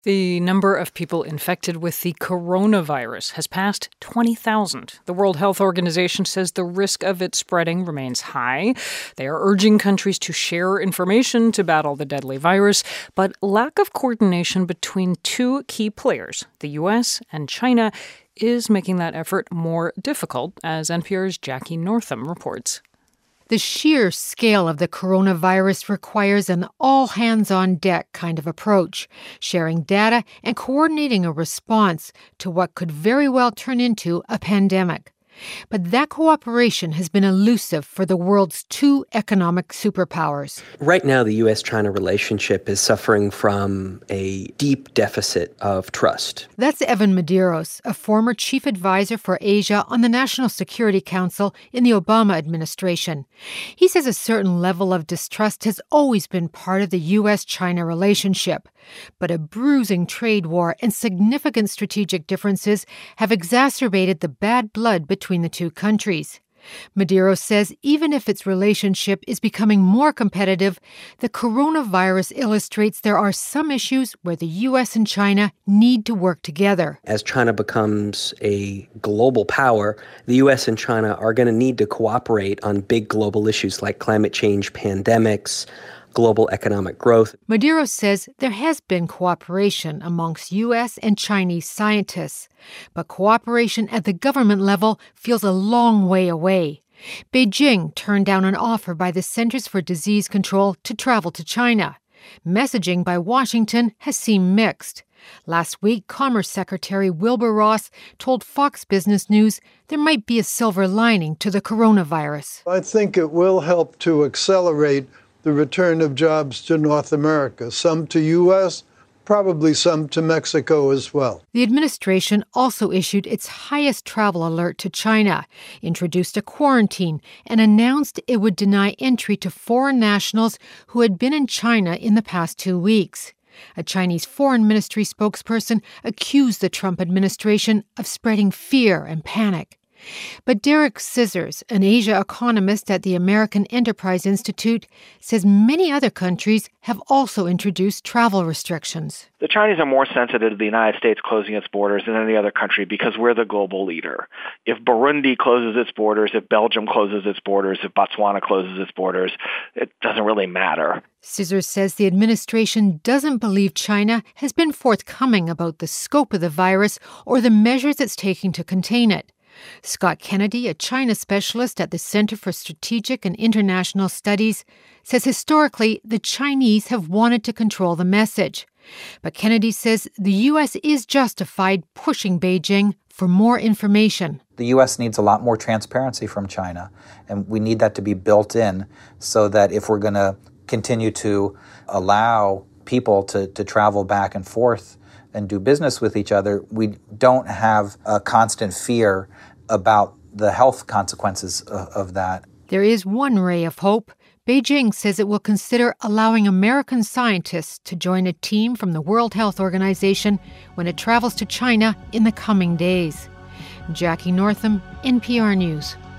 The number of people infected with the coronavirus has passed 20,000. The World Health Organization says the risk of it spreading remains high. They are urging countries to share information to battle the deadly virus, but lack of coordination between two key players, the U.S. and China, is making that effort more difficult, as NPR's Jackie Northam reports. The sheer scale of the coronavirus requires an all-hands-on-deck kind of approach, sharing data and coordinating a response to what could very well turn into a pandemic. But that cooperation has been elusive for the world's two economic superpowers. Right now, the U.S.-China relationship is suffering from a deep deficit of trust. That's Evan Medeiros, a former chief advisor for Asia on the National Security Council in the Obama administration. He says a certain level of distrust has always been part of the U.S.-China relationship. But a bruising trade war and significant strategic differences have exacerbated the bad blood between the two countries. Medeiros says even if its relationship is becoming more competitive, the coronavirus illustrates there are some issues where the U.S. and China need to work together. As China becomes a global power, the U.S. and China are going to need to cooperate on big global issues like climate change, pandemics, global economic growth. Medeiros says there has been cooperation amongst U.S. and Chinese scientists, but cooperation at the government level feels a long way away. Beijing turned down an offer by the Centers for Disease Control to travel to China. Messaging by Washington has seemed mixed. Last week, Commerce Secretary Wilbur Ross told Fox Business News there might be a silver lining to the coronavirus. I think it will help to accelerate the return of jobs to North America, some to U.S., probably some to Mexico as well. The administration also issued its highest travel alert to China, introduced a quarantine, and announced it would deny entry to foreign nationals who had been in China in the past 2 weeks. A Chinese foreign ministry spokesperson accused the Trump administration of spreading fear and panic. But Derek Scissors, an Asia economist at the American Enterprise Institute, says many other countries have also introduced travel restrictions. The Chinese are more sensitive to the United States closing its borders than any other country because we're the global leader. If Burundi closes its borders, if Belgium closes its borders, if Botswana closes its borders, it doesn't really matter. Scissors says the administration doesn't believe China has been forthcoming about the scope of the virus or the measures it's taking to contain it. Scott Kennedy, a China specialist at the Center for Strategic and International Studies, says historically the Chinese have wanted to control the message. But Kennedy says the U.S. is justified pushing Beijing for more information. The U.S. needs a lot more transparency from China, and we need that to be built in so that if we're going to continue to allow people to travel back and forth and do business with each other, we don't have a constant fear about the health consequences of that. There is one ray of hope. Beijing says it will consider allowing American scientists to join a team from the World Health Organization when it travels to China in the coming days. Jackie Northam, NPR News.